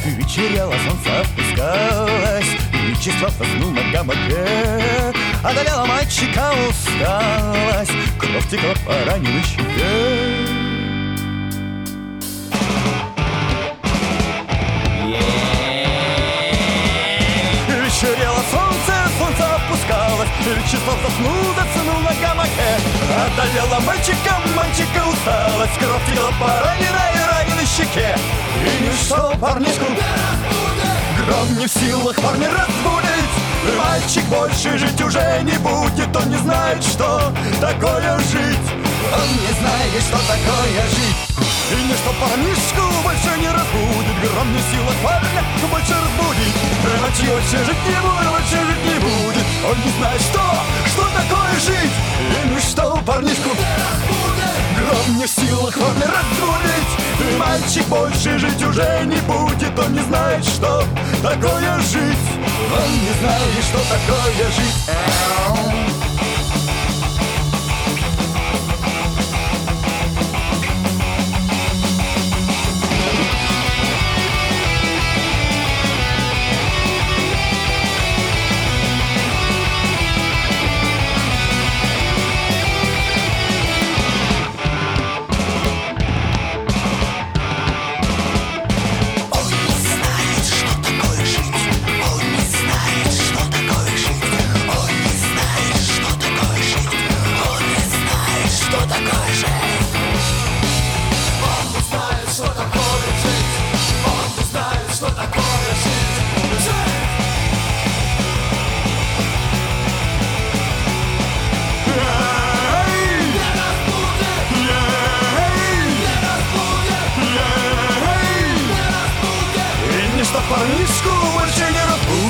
Вечерело, солнце опускалось, и Вячеслав заснул на гамаке. Одолела мальчика усталость, кровь текла по раненой щеке. Вечерело солнце, солнце опускалось, Вячеслав заснул на гамаке. Одолела мальчика усталость, кровь текла по раненой щеке. И ничто парнишку гром не в силах парня разбудить. Мальчик больше жить уже не будет, он не знает, что такое жить. Он не знает, что такое жить. И ничто парнишку больше не разбудит, гром не в силах парня больше разбудить. Мальчик больше жить не будет, он не знает, что такое жить. И ничто парнишку гром не в силах парня разбудить. Мальчик больше жить уже не будет, он не знает, что такое жить. Он не знает, что такое жить. Парнишку больше не разбудит.